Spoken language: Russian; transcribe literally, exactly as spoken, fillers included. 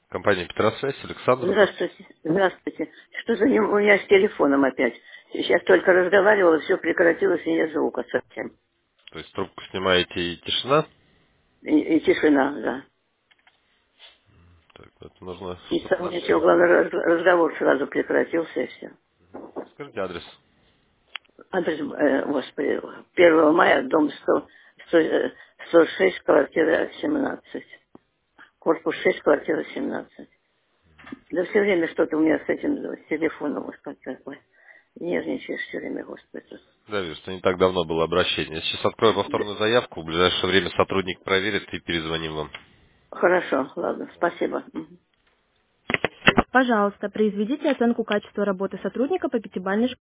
Компания Петросвязь, Александр, здравствуйте. Здравствуйте. Здравствуйте. Что за ним у меня с телефоном опять? Сейчас только разговаривала, все прекратилось, и нет звука совсем. То есть трубку снимаете и тишина? И, и тишина, да. Так, это нужно И что-то там ничего, настроить. главное, раз- разговор сразу прекратился, и все. Скажите адрес. Адрес, э, господи, первого мая, дом сто, сто, э, сто шесть, квартира семнадцать. Корпус шесть, квартира семнадцать. Да все время что-то у меня с этим с телефоном, вот как такое. Нервничаешь все время, господи. Да, вижу, что не так давно было обращение. Я сейчас открою повторную заявку, в ближайшее время сотрудник проверит и перезвоним вам. Хорошо, ладно, спасибо. Мгм. Пожалуйста, произведите оценку качества работы сотрудника по пятибалльной шкале.